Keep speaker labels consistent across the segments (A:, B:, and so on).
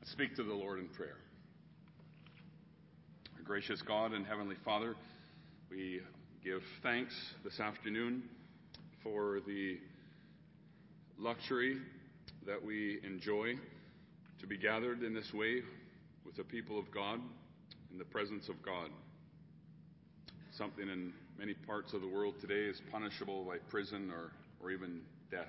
A: Speak to the Lord in prayer. Our gracious God and Heavenly Father, we give thanks this afternoon for the luxury that we enjoy to be gathered in this way with the people of God, in the presence of God. Something in many parts of the world today is punishable by prison or even death.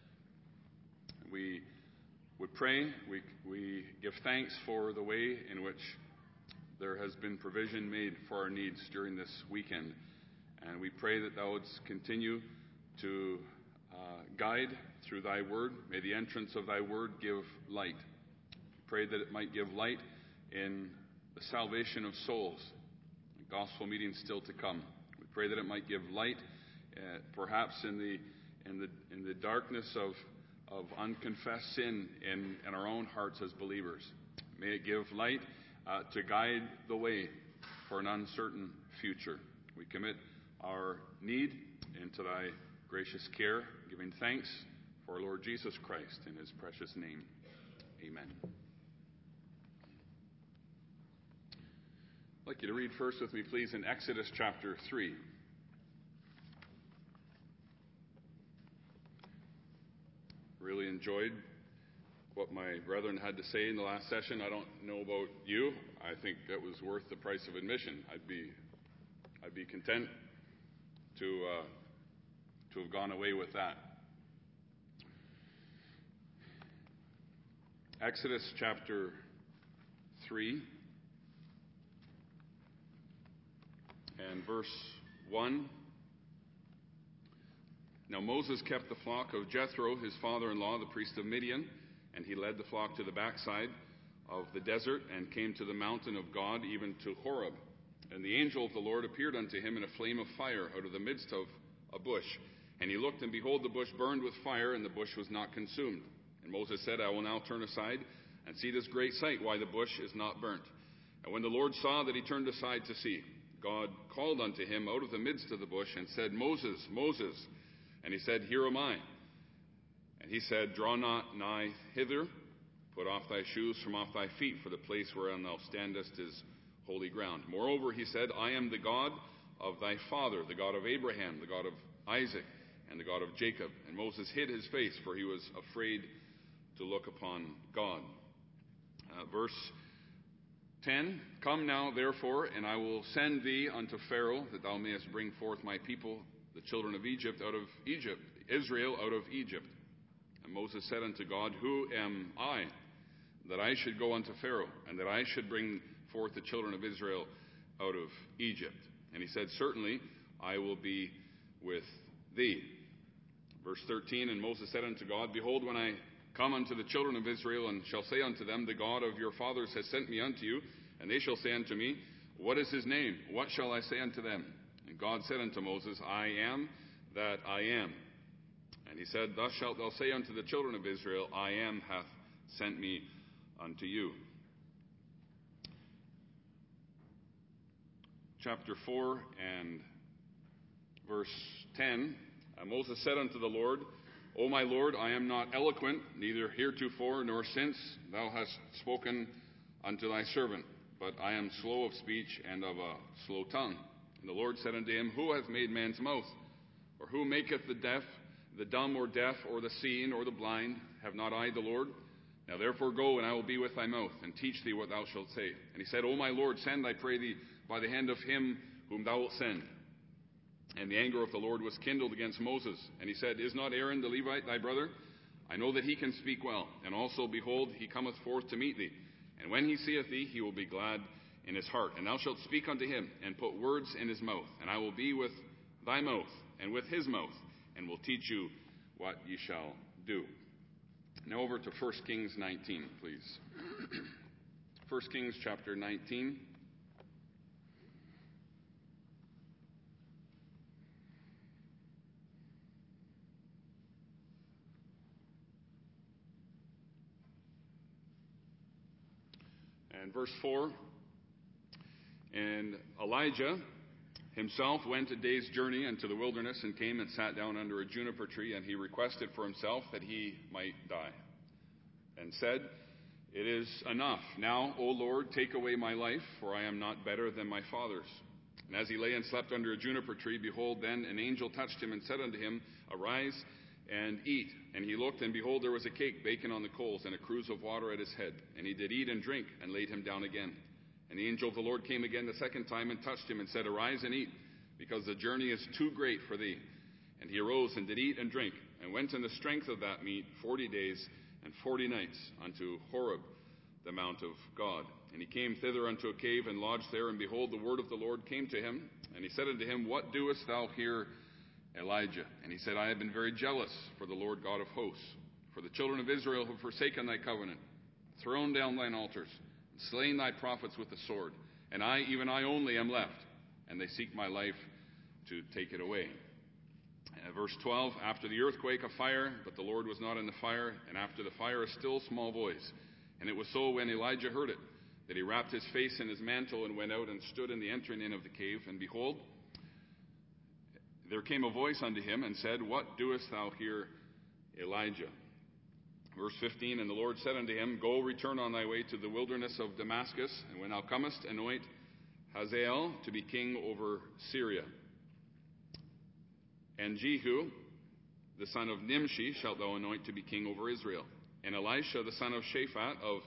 A: We would pray, we give thanks for the way in which there has been provision made for our needs during this weekend. And we pray that thou wouldst continue to guide through thy word. May the entrance of thy word give light. Pray that it might give light in the salvation of souls. The gospel meeting still to come. We pray that it might give light, perhaps in the darkness of unconfessed sin in our own hearts as believers. May it give light to guide the way for an uncertain future. We commit our need into thy gracious care, giving thanks for our Lord Jesus Christ in his precious name. Amen. I'd like you to read first with me, please, in Exodus chapter 3. Really enjoyed what my brethren had to say in the last session. I don't know about you. I think that was worth the price of admission. I'd be content to have gone away with that. Exodus chapter 3 and verse 1. Now Moses kept the flock of Jethro, his father-in-law, the priest of Midian, and he led the flock to the backside of the desert and came to the mountain of God, even to Horeb. And the angel of the Lord appeared unto him in a flame of fire out of the midst of a bush. And he looked, and behold, the bush burned with fire, and the bush was not consumed. And Moses said, I will now turn aside and see this great sight, why the bush is not burnt. And when the Lord saw that he turned aside to see, God called unto him out of the midst of the bush and said, Moses, Moses. And he said, Here am I. And he said, Draw not nigh hither, put off thy shoes from off thy feet, for the place whereon thou standest is holy ground. Moreover, he said, I am the God of thy father, the God of Abraham, the God of Isaac, and the God of Jacob. And Moses hid his face, for he was afraid to look upon God. Verse 10, Come now, therefore, and I will send thee unto Pharaoh, that thou mayest bring forth my people, the children of Egypt, Israel out of Egypt. And Moses said unto God, Who am I, that I should go unto Pharaoh, and that I should bring forth the children of Israel out of Egypt? And he said, Certainly I will be with thee. Verse 13, And Moses said unto God, Behold, when I come unto the children of Israel, and shall say unto them, The God of your fathers has sent me unto you, and they shall say unto me, What is his name? What shall I say unto them? And God said unto Moses, I am that I am. And he said, Thus shalt thou say unto the children of Israel, I am hath sent me unto you. Chapter 4 and verse 10. Moses said unto the Lord, O my Lord, I am not eloquent, neither heretofore nor since thou hast spoken unto thy servant, but I am slow of speech and of a slow tongue. And the Lord said unto him, Who hath made man's mouth? Or who maketh the deaf, the dumb or deaf, or the seeing, or the blind? Have not I the Lord? Now therefore go, and I will be with thy mouth, and teach thee what thou shalt say. And he said, O my Lord, send, I pray thee, by the hand of him whom thou wilt send. And the anger of the Lord was kindled against Moses. And he said, Is not Aaron the Levite thy brother? I know that he can speak well. And also, behold, he cometh forth to meet thee. And when he seeth thee, he will be glad in his heart. And thou shalt speak unto him, and put words in his mouth. And I will be with thy mouth, and with his mouth, and will teach you what ye shall do. Now over to 1 Kings 19, please. 1 Kings chapter 19. And verse 4, And Elijah himself went a day's journey into the wilderness, and came and sat down under a juniper tree, and he requested for himself that he might die, and said, It is enough. Now, O Lord, take away my life, for I am not better than my fathers. And as he lay and slept under a juniper tree, behold, then an angel touched him and said unto him, Arise and eat. And he looked, and behold, there was a cake baken on the coals, and a cruse of water at his head. And he did eat and drink, and laid him down again. And the angel of the Lord came again the second time, and touched him, and said, Arise and eat, because the journey is too great for thee. And he arose, and did eat and drink, and went in the strength of that meat 40 days and 40 nights unto Horeb, the mount of God. And he came thither unto a cave, and lodged there. And behold, the word of the Lord came to him. And he said unto him, What doest thou here, Elijah? And he said, I have been very jealous for the Lord God of hosts. For the children of Israel have forsaken thy covenant, thrown down thine altars, and slain thy prophets with the sword. And I, even I only, am left, and they seek my life to take it away. Verse 12, After the earthquake a fire, but the Lord was not in the fire, and after the fire a still small voice. And it was so when Elijah heard it, that he wrapped his face in his mantle and went out and stood in the entering in of the cave. And behold, there came a voice unto him and said, What doest thou here, Elijah? Verse 15, And the Lord said unto him, Go, return on thy way to the wilderness of Damascus, and when thou comest, anoint Hazael to be king over Syria. And Jehu, the son of Nimshi, shalt thou anoint to be king over Israel. And Elisha, the son of Shaphat of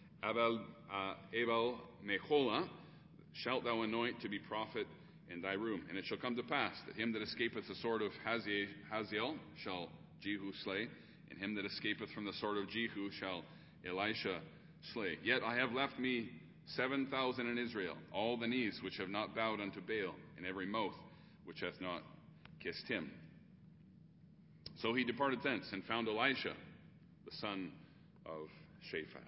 A: Abel-Meholah, shalt thou anoint to be prophet in thy room. And it shall come to pass that him that escapeth the sword of Hazael shall Jehu slay, and him that escapeth from the sword of Jehu shall Elisha slay. Yet I have left me 7,000 in Israel, all the knees which have not bowed unto Baal, and every mouth which hath not kissed him. So he departed thence, and found Elisha, the son of Shaphat.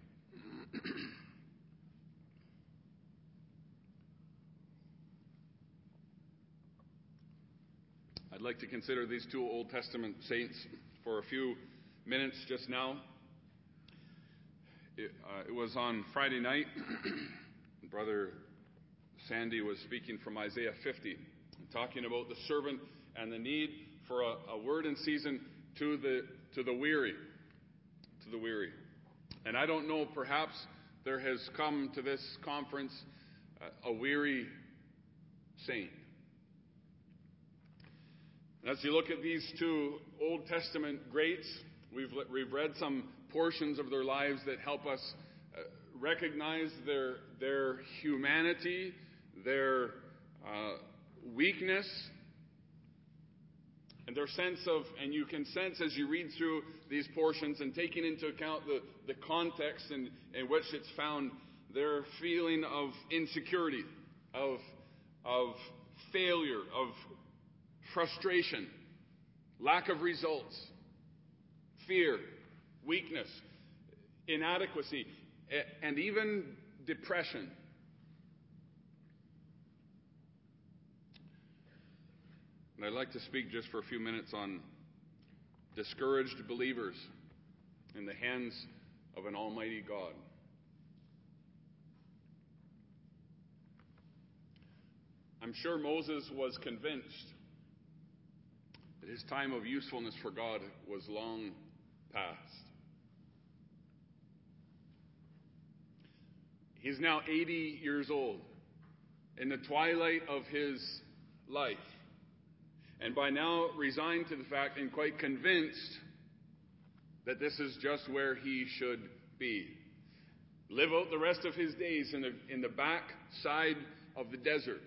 A: I'd like to consider these two Old Testament saints for a few minutes just now. It was on Friday night. Brother Sandy was speaking from Isaiah 50, talking about the servant and the need for a word in season to the weary. To the weary. And I don't know, perhaps there has come to this conference a weary saint. As you look at these two Old Testament greats, we've read some portions of their lives that help us recognize their humanity, their weakness, and their sense of, and you can sense as you read through these portions and taking into account the context in which it's found, their feeling of insecurity, of failure, of frustration, lack of results, fear, weakness, inadequacy, and even depression. And I'd like to speak just for a few minutes on discouraged believers in the hands of an almighty God. I'm sure Moses was convinced that his time of usefulness for God was long past. He's now 80 years old, in the twilight of his life, and by now resigned to the fact and quite convinced that this is just where he should be. Live out the rest of his days in the back side of the desert.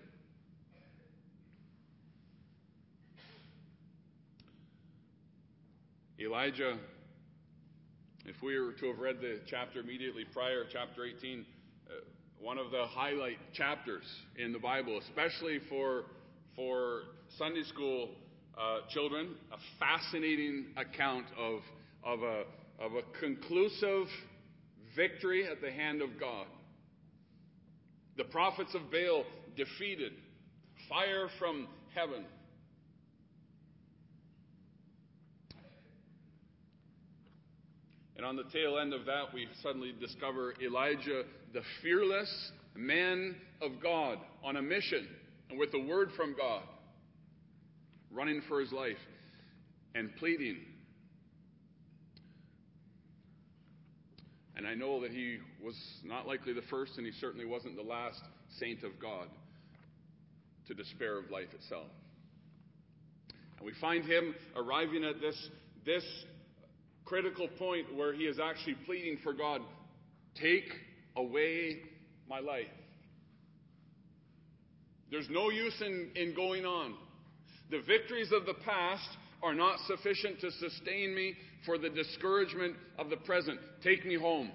A: Elijah, if we were to have read the chapter immediately prior, chapter 18, one of the highlight chapters in the Bible, especially for Sunday school children, a fascinating account of a conclusive victory at the hand of God. The prophets of Baal defeated, fire from heaven. And on the tail end of that, we suddenly discover Elijah, the fearless man of God, on a mission and with a word from God, running for his life and pleading. And I know that he was not likely the first, and he certainly wasn't the last saint of God to despair of life itself. And we find him arriving at this critical point where he is actually pleading for God, take away my life. There's no use in going on. The victories of the past are not sufficient to sustain me for the discouragement of the present. Take me home.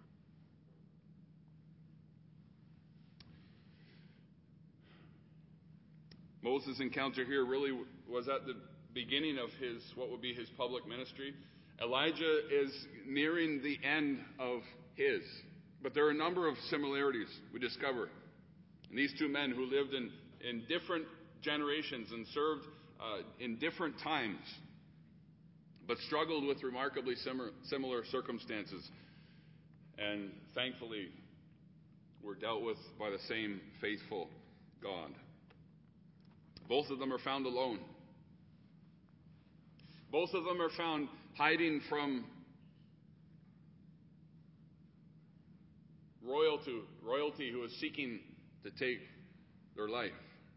A: Moses' encounter here really was at the beginning of what would be his public ministry. Elijah is nearing the end of his. But there are a number of similarities we discover in these two men who lived in different generations and served in different times, but struggled with remarkably similar circumstances. And thankfully, were dealt with by the same faithful God. Both of them are found alone. Both of them are found hiding from royalty who is seeking to take their life.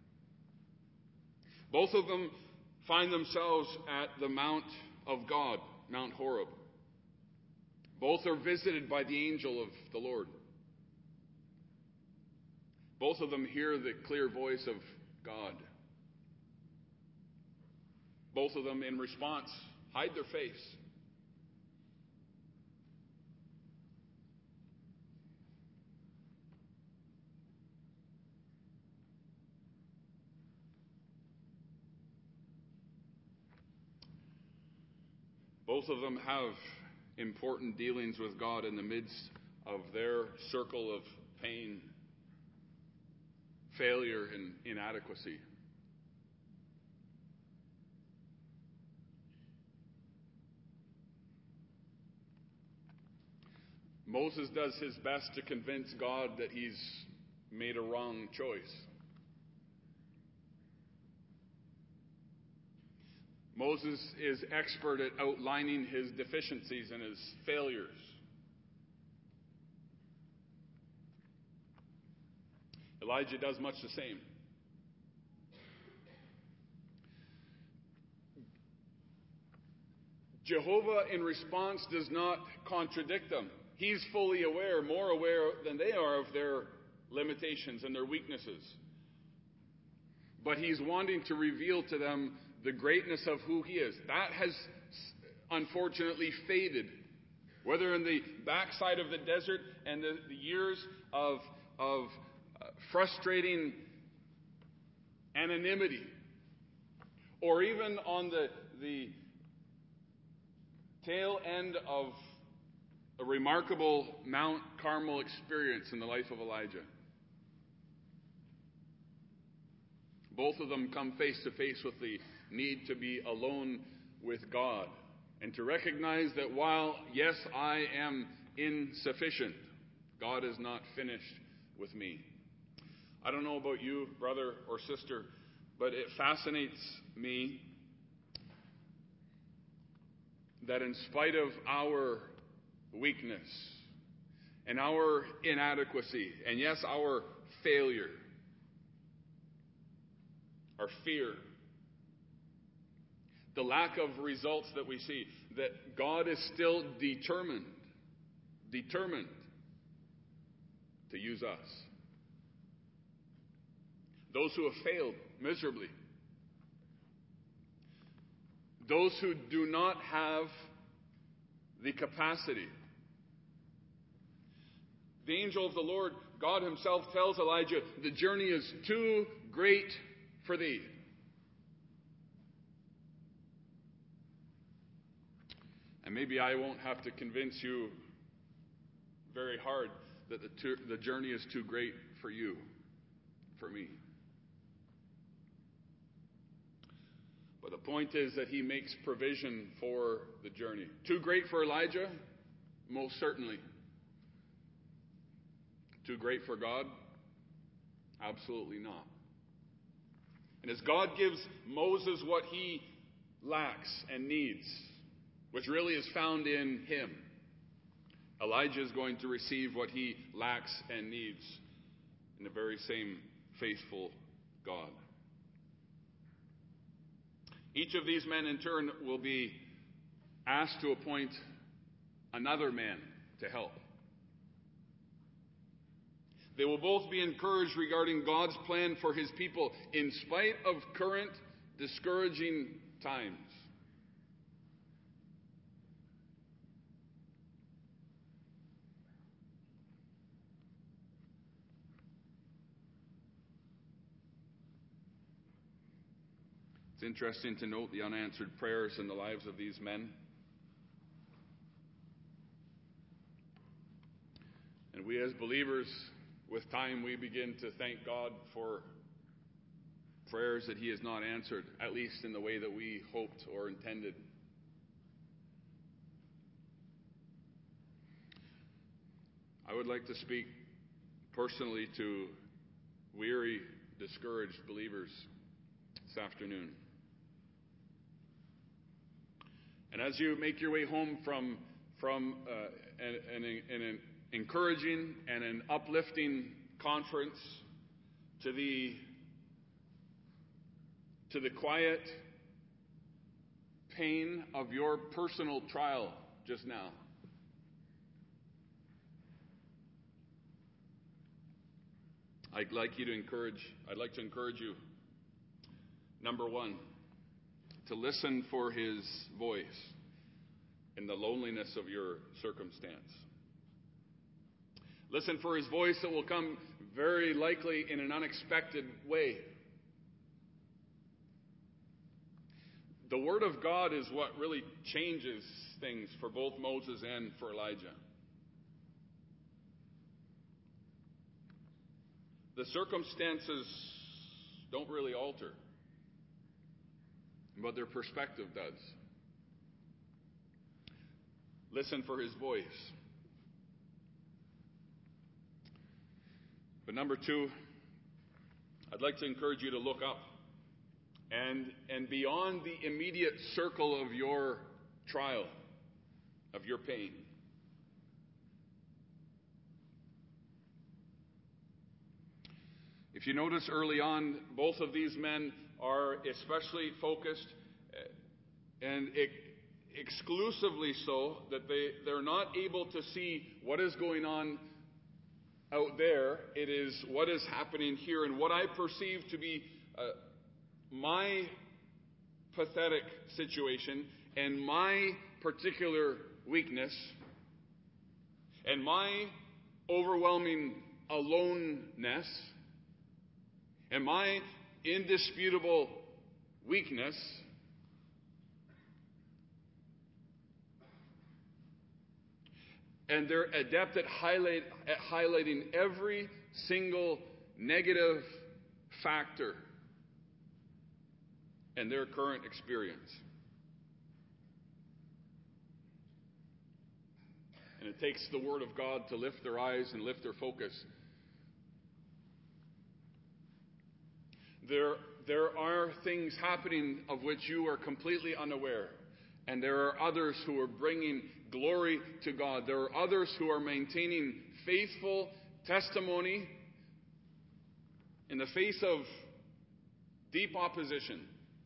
A: Both of them find themselves at the Mount of God, Mount Horeb. Both are visited by the angel of the Lord. Both of them hear the clear voice of God. Both of them, in response, hide their face. Both of them have important dealings with God in the midst of their circle of pain, failure, and inadequacy. Moses does his best to convince God that he's made a wrong choice. Moses is expert at outlining his deficiencies and his failures. Elijah does much the same. Jehovah, in response, does not contradict them. He's fully aware, more aware than they are, of their limitations and their weaknesses. But he's wanting to reveal to them the greatness of who he is. That has unfortunately faded. Whether in the backside of the desert and the years of frustrating anonymity, or even on the tail end of a remarkable Mount Carmel experience in the life of Elijah. Both of them come face to face with the need to be alone with God and to recognize that while, yes, I am insufficient, God is not finished with me. I don't know about you, brother or sister, but it fascinates me that in spite of our weakness and our inadequacy, and yes, our failure, our fear, the lack of results that we see, that God is still determined to use us. Those who have failed miserably, those who do not have the capacity. The angel of the Lord, God himself, tells Elijah, the journey is too great for thee. And maybe I won't have to convince you very hard that the journey is too great for you, for me. But the point is that he makes provision for the journey. Too great for Elijah? Most certainly. Too great for God? Absolutely not. And as God gives Moses what he lacks and needs, which really is found in him, Elijah is going to receive what he lacks and needs in the very same faithful God. Each of these men in turn will be asked to appoint another man to help. They will both be encouraged regarding God's plan for his people in spite of current discouraging times. It's interesting to note the unanswered prayers in the lives of these men. And we as believers, with time, we begin to thank God for prayers that he has not answered, at least in the way that we hoped or intended. I would like to speak personally to weary, discouraged believers this afternoon. And as you make your way home from an encouraging and an uplifting conference to the quiet pain of your personal trial just now, I'd like to encourage you, number one, to listen for his voice in the loneliness of your circumstance. Listen for his voice that will come very likely in an unexpected way. The Word of God is what really changes things for both Moses and for Elijah. The circumstances don't really alter, but their perspective does. Listen for his voice. But number two, I'd like to encourage you to look up and beyond the immediate circle of your trial, of your pain. If you notice early on, both of these men are especially focused and exclusively so that they're not able to see what is going on out there. It is what is happening here, and what I perceive to be my pathetic situation and my particular weakness and my overwhelming aloneness and my indisputable weakness. And they're adept at highlighting every single negative factor in their current experience. And it takes the Word of God to lift their eyes and lift their focus. There are things happening of which you are completely unaware. And there are others who are bringing glory to God. There are others who are maintaining faithful testimony in the face of deep opposition.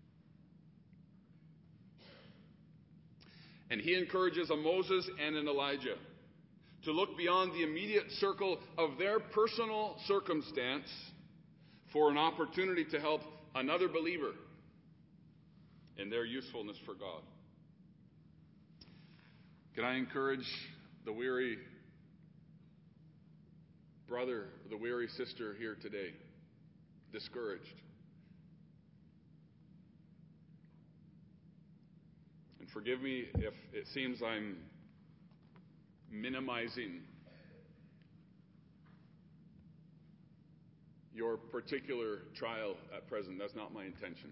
A: And he encourages a Moses and an Elijah to look beyond the immediate circle of their personal circumstance for an opportunity to help another believer in their usefulness for God. Can I encourage the weary brother, the weary sister here today, discouraged? And forgive me if it seems I'm minimizing your particular trial at present. That's not my intention.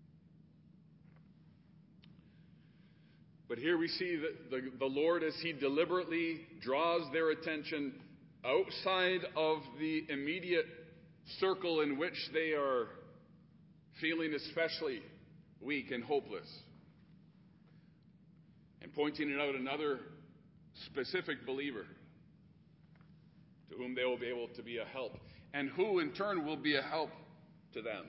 A: But here we see that the Lord, as he deliberately draws their attention outside of the immediate circle in which they are feeling especially weak and hopeless, and pointing it out another specific believer to whom they will be able to be a help, and who in turn will be a help to them.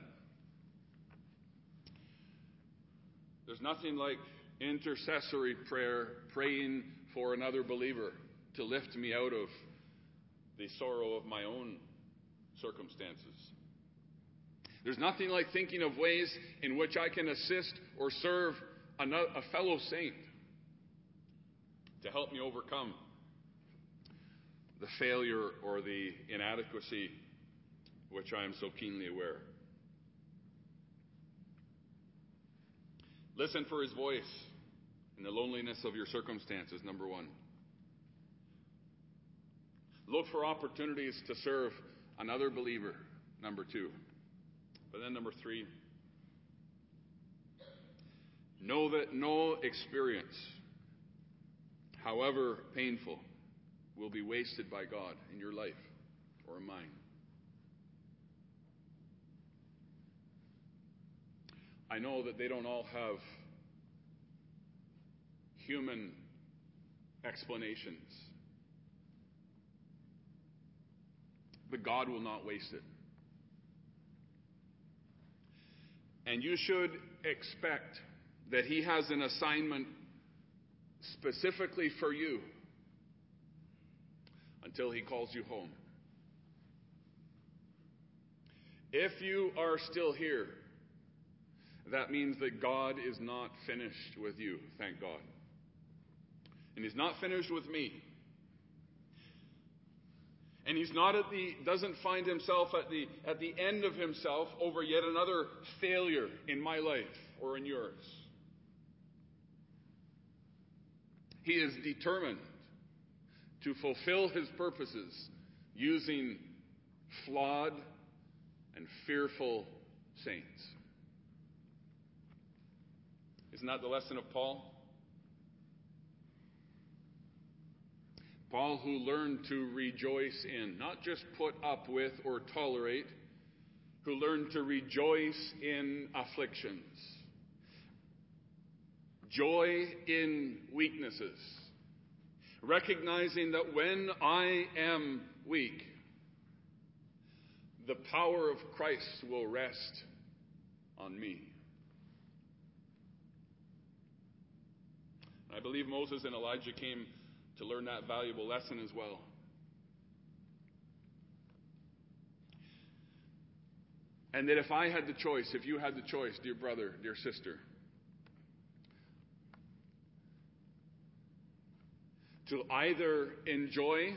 A: There's nothing like intercessory prayer, praying for another believer to lift me out of the sorrow of my own circumstances. There's nothing like thinking of ways in which I can assist or serve a fellow saint to help me overcome the failure or the inadequacy which I am so keenly aware. Listen for his voice in the loneliness of your circumstances, number one. Look for opportunities to serve another believer, number two. But then number three, know that no experience, however painful, will be wasted by God in your life or in mine. I know that they don't all have human explanations, but God will not waste it. And you should expect that He has an assignment specifically for you until He calls you home. If you are still here, that means that God is not finished with you, thank God. And He's not finished with me. And He's not doesn't find Himself at the end of Himself over yet another failure in my life or in yours. He is determined to fulfill His purposes using flawed and fearful saints. Isn't that the lesson of Paul? Paul, who learned to rejoice in, not just put up with or tolerate, who learned to rejoice in afflictions, joy in weaknesses, recognizing that when I am weak, the power of Christ will rest on me. I believe Moses and Elijah came to learn that valuable lesson as well. And that if I had the choice, if you had the choice, dear brother, dear sister, to either enjoy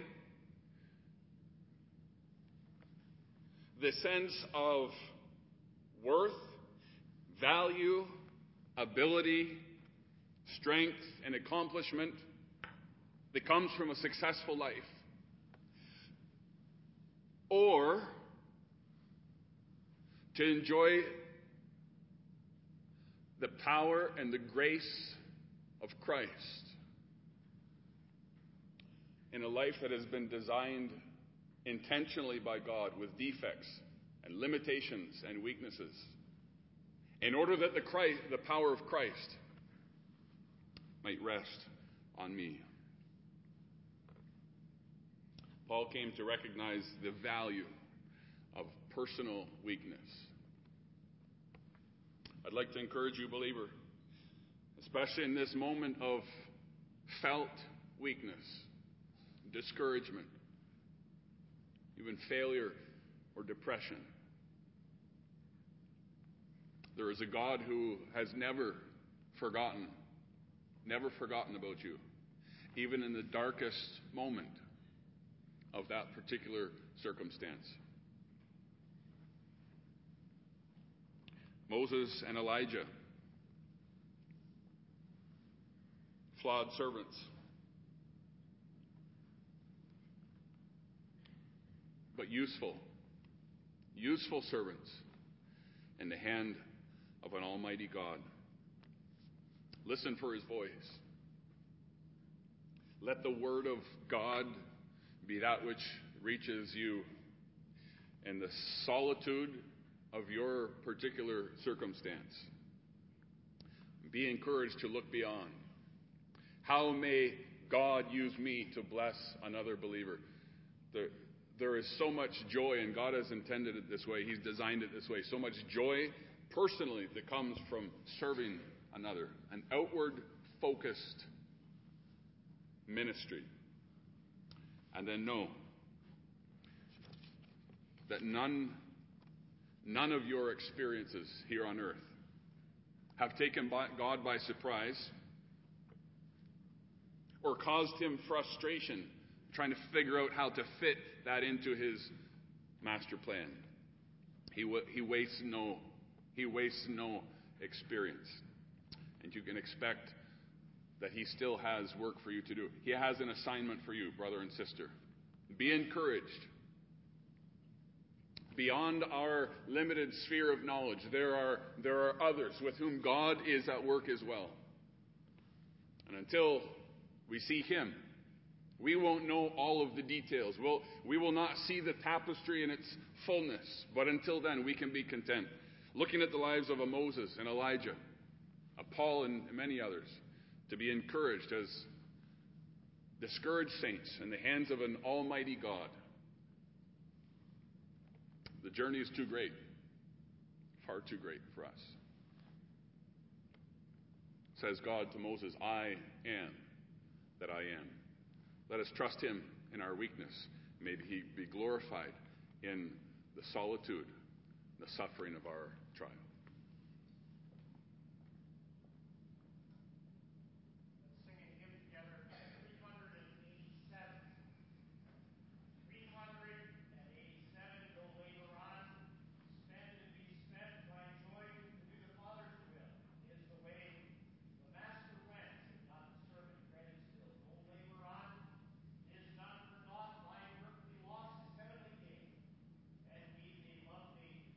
A: the sense of worth, value, ability, strength, and accomplishment that comes from a successful life, or to enjoy the power and the grace of Christ in a life that has been designed intentionally by God with defects and limitations and weaknesses, in order that the power of Christ might rest on me. Paul came to recognize the value of personal weakness. I'd like to encourage you, believer, especially in this moment of felt weakness, discouragement, even failure or depression. There is a God who has never forgotten about you, even in the darkest moment of that particular circumstance. Moses and Elijah, flawed servants, but useful servants in the hand of an almighty God. Listen for His voice. Let the word of God be that which reaches you in the solitude of your particular circumstance. Be encouraged to look beyond. How may God use me to bless another believer. There is so much joy, and God has intended it this way. He's designed it this way. So much joy personally that comes from serving another. An outward focused ministry. And then know that none of your experiences here on earth have taken God by surprise or caused him frustration trying to figure out how to fit that into his master plan. He wastes no experience. And you can expect that he still has work for you to do. He has an assignment for you, brother and sister. Be encouraged. Beyond our limited sphere of knowledge, there are others with whom God is at work as well. And until we see him, we won't know all of the details. We will not see the tapestry in its fullness. But until then, we can be content. Looking at the lives of a Moses and Elijah, a Paul and many others, to be encouraged as discouraged saints in the hands of an almighty God. The journey is too great, far too great for us. Says God to Moses, I am that I am. Let us trust him in our weakness. May he be glorified in the solitude, the suffering of our trials.